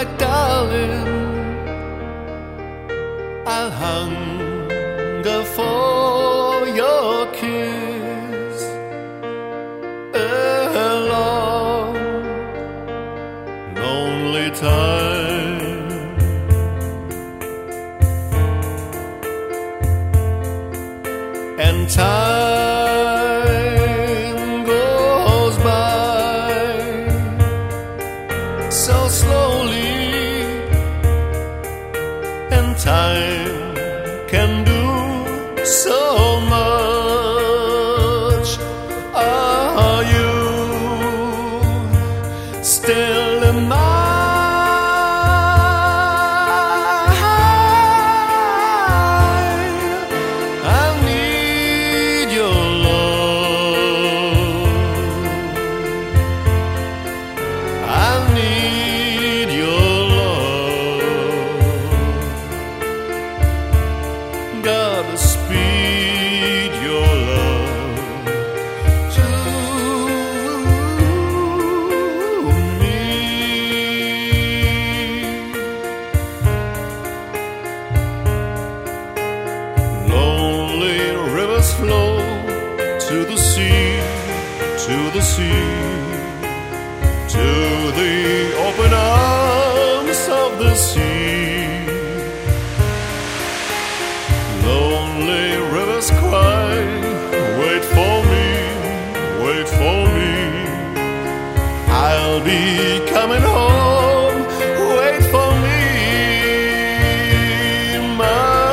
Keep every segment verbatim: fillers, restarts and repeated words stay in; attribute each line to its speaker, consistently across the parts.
Speaker 1: darling, I'll hunger for your kiss a long, lonely time. And time goes by so slowly, and time can do so much. Are you still in my gotta speed your love to me. Lonely rivers flow to the sea, to the sea, to the open arms of the sea. Lonely rivers cry, wait for me, wait for me. I'll be coming home, wait for me, my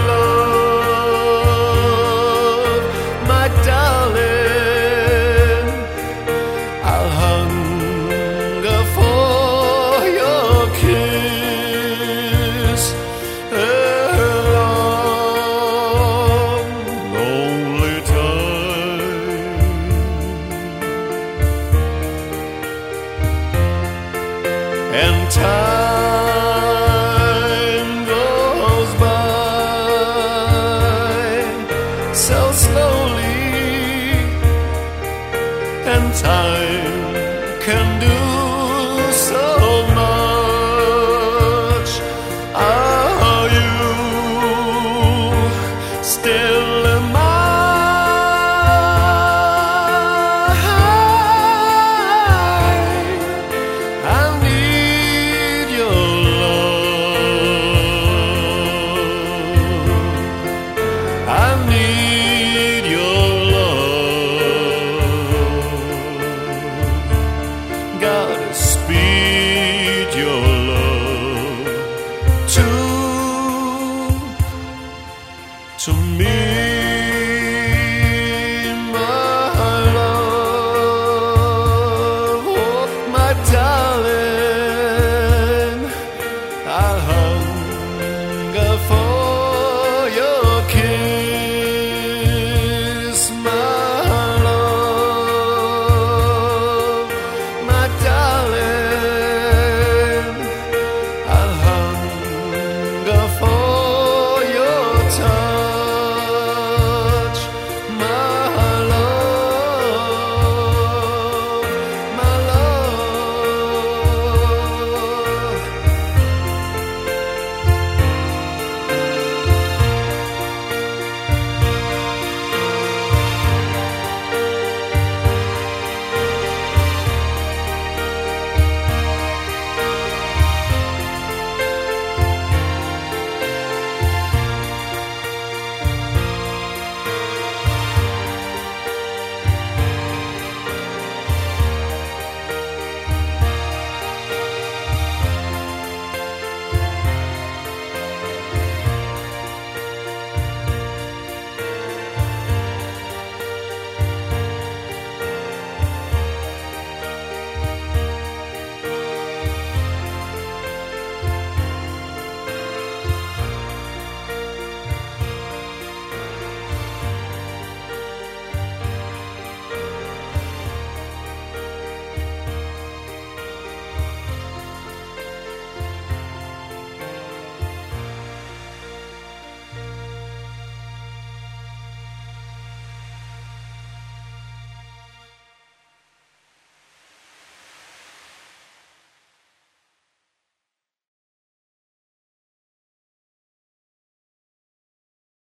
Speaker 1: love, my darling. I'll hunger for your kiss. And time